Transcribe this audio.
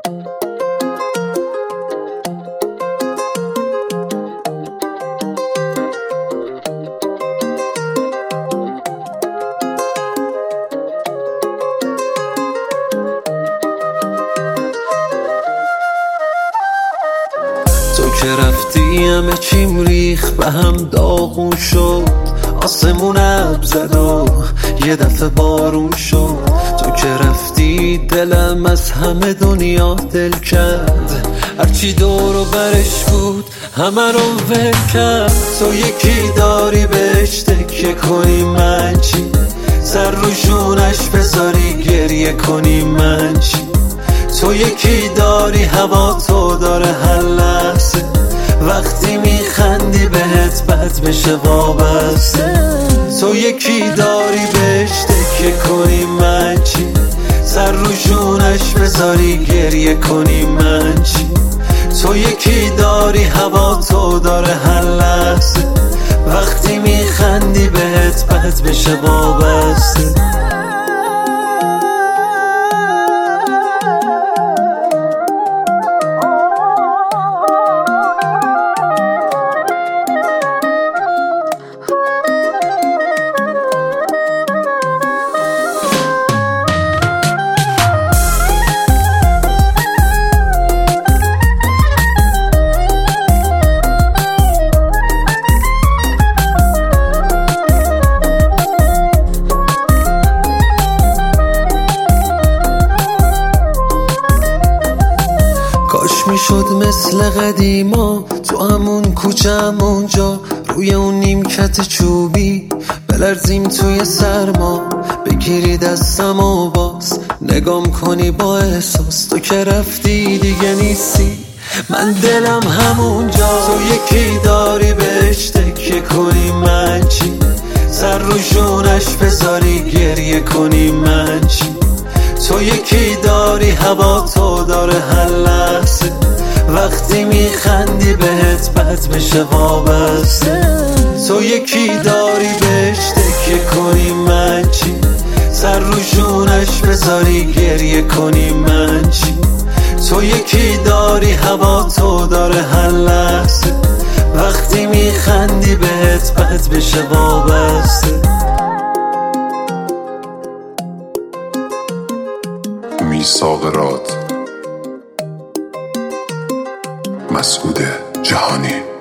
تو که رفتی همه چیم ریخ به هم داغون شد، آسمون ابر زد و یه دفعه بارون شد. تو که رفتی دلم از همه دنیا دل کرد، هرچی دور و برش بود همه رو ول کرد. تو یکی داری بهش تکیه کنی من چی، سر رو جونش بذاری گریه کنی من چی. تو یکی داری هوا تو داره هر لحظه، وقتی میخندی بهت بد بشه وابسته. تو یکی داری بهش تکیه کنی من چی، سر رو جونش بذاری گریه کنی من چی. تو یکی داری هوا تو داره هر لحظه، وقتی میخندی بهت بد بشه وابسته. کاش میشد مثل قدیما تو همون کوچه همونجا، روی اون نیمکت چوبی بلرزیم توی سرما. بگیری دستم و باز نگام کنی با احساس. تو که رفتی دیگه نیستی، من دلم همونجا. تو یکی داری بهش تکیه کنی من چی، سر رو جونش بذاری گریه کنی من چی. تو یکی داری هوا تو داره هر لحظه، وقتی میخندی بهت بد بشه وابسته. تو یکی داری بهش تکیه کنی من چی، سر رو جونش بذاری گریه کنی من چی. تو یکی داری هوا تو داره هر لحظه، وقتی میخندی بهت بد بشه وابسته. میثاق راد، مسعود جهانی.